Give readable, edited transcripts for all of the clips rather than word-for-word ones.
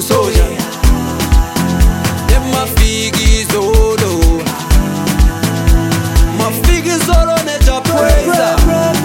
soja. Mafigi zolo, mafigi zolo neja praise.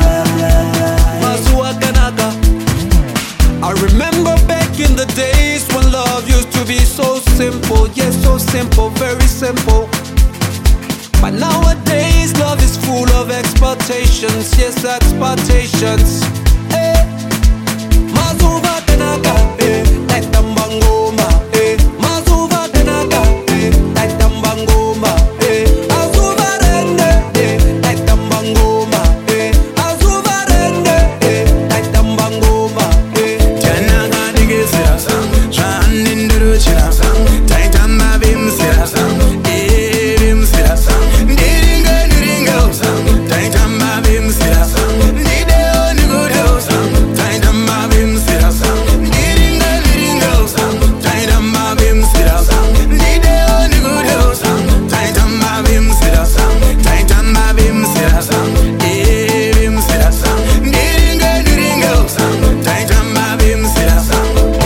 Mazua Kanaka. I remember back in the days when love used to be so simple. Yes, so simple, very simple. But nowadays love is full of expectations. Yes, expectations. Hey. Mazuva Kanaka, hey. Like Tambangoma, hey. Mazuva Kanaka, hey. Like Tambangoma, hey. Azuva Rende, hey. Like Tambangoma, hey. Azuva Rende, hey. Like Tambangoma, hey. Janaka Digisira Sam, Shaninduru Chira Sam, Taitama Bim Sira Sam, Bim Sira Sam, Diringa Diringa Sam, Taitama Bim Sira Sam, Dideo Nigudo Sam, Taitama Bim Sira Sam, Diringa Diringa Sam, Taitama Bim Sira Sam, Dideo Nigudo Sam, Taitama Bim Sira Sam, Taitama Bim Sira Sam, Bim Sira Sam, Diringa Diringa Sam, Taitama Bim Sira Sam.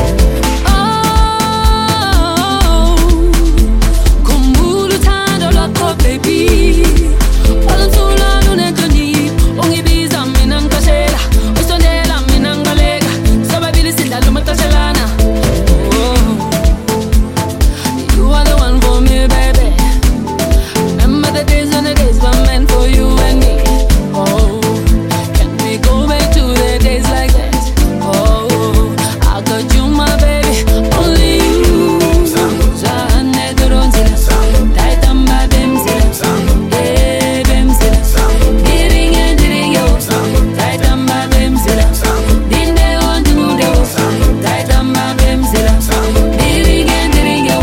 Kumbulu tando lako baby, walantula nunekani, ongibiza minankashela, osondela minangalega, sababili sila lumatashelana. You are the one for me, baby. Remember the days when the days were meant for you and me. Oh, can we go back to the days like that? Oh, I got you, my baby, only you. Zahane doronzila, taitamba bemzila, bemzila, diringa diringa, taitamba bemzila, dinde onjungude, taitamba bemzila, diringa diringa.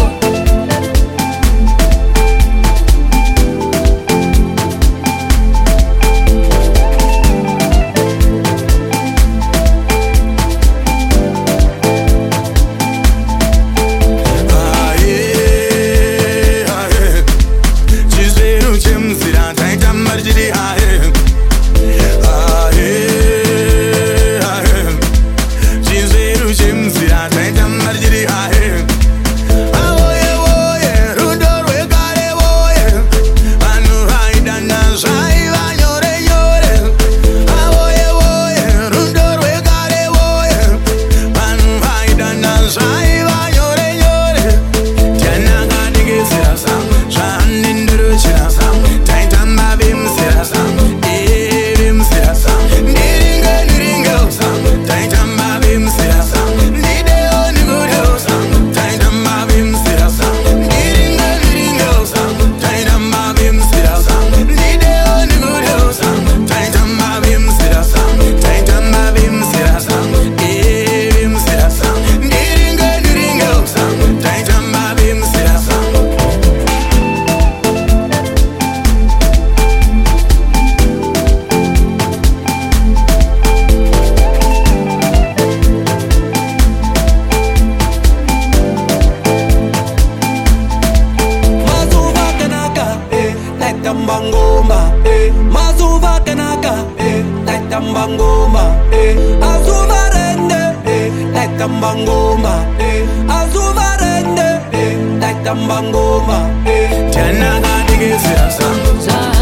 Tambangoma, eh. Mazuva Kanaka, eh. Like Tambangoma, eh. Azuva Rende, eh. Like Tambangoma, eh. Azuva Rende, eh. Like Tambangoma, eh. Janaka Digisira Sam.